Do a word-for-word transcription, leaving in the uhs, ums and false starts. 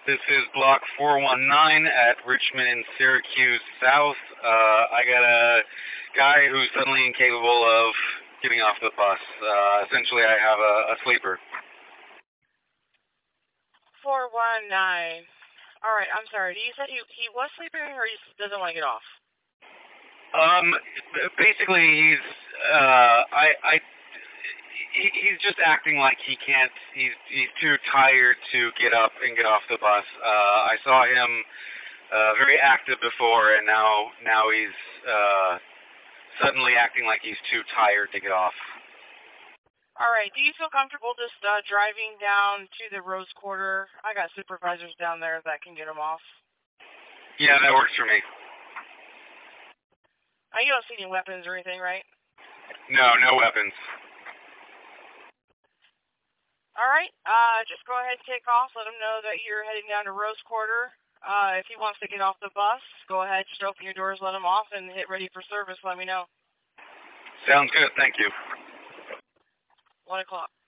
This is block four one nine at Richmond and Syracuse South. Uh, I got a guy who's suddenly incapable of getting off the bus. Uh, essentially, I have a, a sleeper. four one nine. All right, I'm sorry. You said he he was sleeping or he doesn't want to get off? Um, basically, he's uh, I I he, he's just acting like he can't. He's he's too tired to get up and get off the bus. Uh, I saw him uh, very active before, and now now he's uh, suddenly acting like he's too tired to get off. All right. Do you feel comfortable just uh, driving down to the Rose Quarter? I got supervisors down there that can get him off. Yeah, that works for me. Uh, you don't see any weapons or anything, right? No, no weapons. All right. Uh, just go ahead and take off. Let him know that you're heading down to Rose Quarter. Uh, if he wants to get off the bus, go ahead, just open your doors, let him off, and hit ready for service. Let me know. Sounds good. Thank you. One o'clock.